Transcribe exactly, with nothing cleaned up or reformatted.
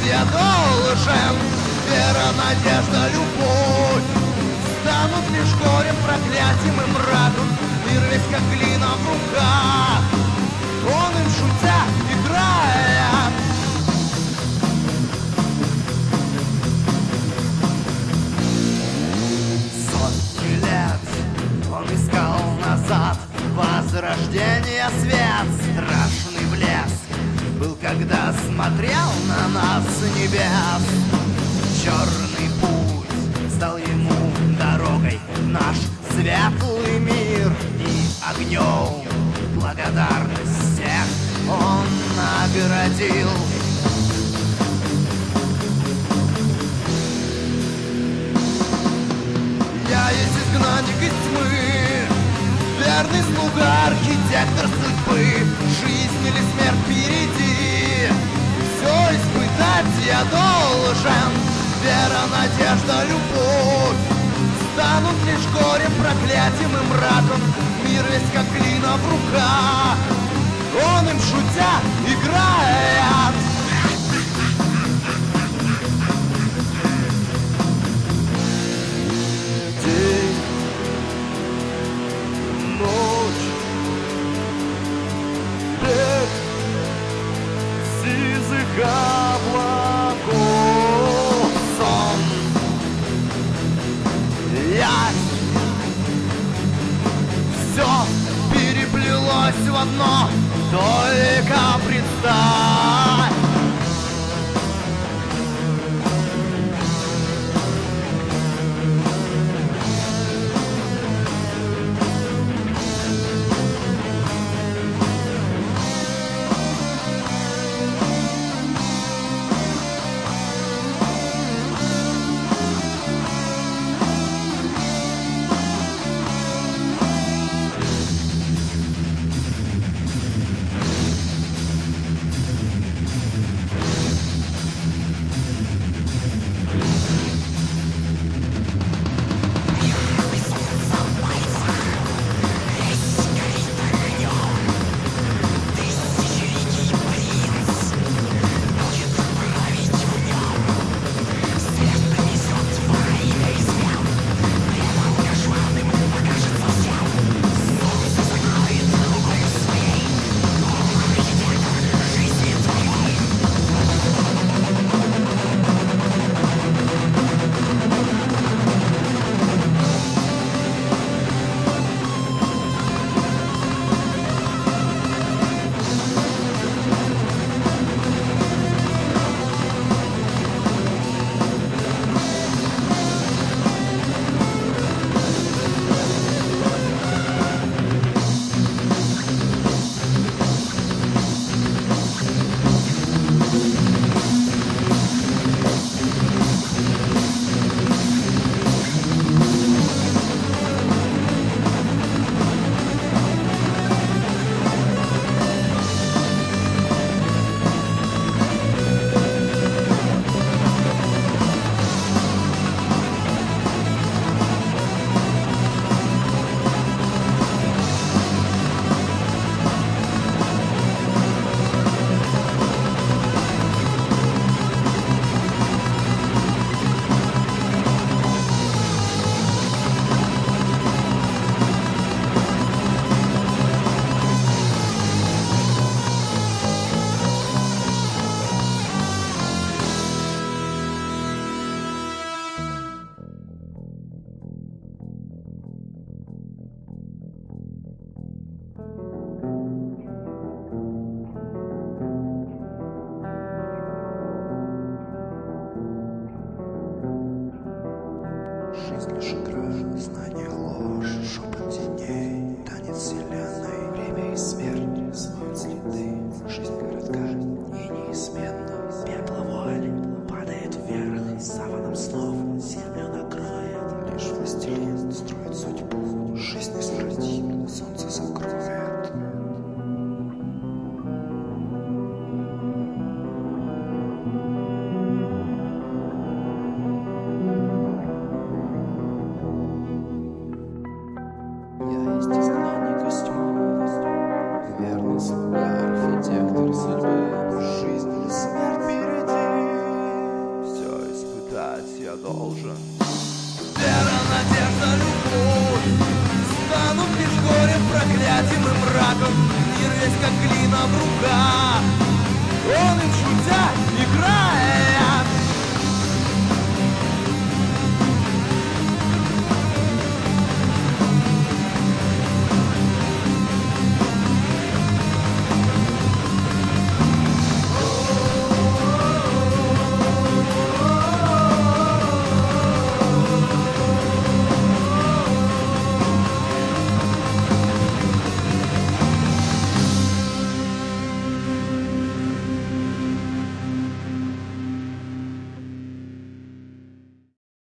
я должен. Вера, надежда, любовь станут лишь горем, проклятием и мраком. Мир весь как глина в руках, он им шутя играет. Сотни лет он искал назад возрождение, свет, страшный блеск был, когда смотрел на нас с небес. Черный путь стал ему дорогой, наш светлый мир и огнем благодарность всех он наградил. Я есть изгнанник из тьмы, верный слуга, архитектор судьбы. Жизнь или смерть впереди, все испытать я должен. Вера, надежда, любовь станут лишь горем, проклятием и мраком. Мир весь как глина в руках, он им шутя играет. День, ночь, бег сизых облаков, сон, ясь, все переплелось в одно, только представь. Жизнь лишь игра, знание ложь, шепот теней, танец вселенной. Время и смерть смоют следы. Жизнь коротка и неизменна. Пепла воли падает вверх, саваном снов землю накроет. Лишь властелин строит судьбу, жизнь не сократит, солнце закроет. Верный слуга, архитектор судьбы. Жизнь или смерть. должен. Вера, надежда, любовь станут лишь горем, проклятием и мраком. Мир весь как глина в руках, он им шутя играет.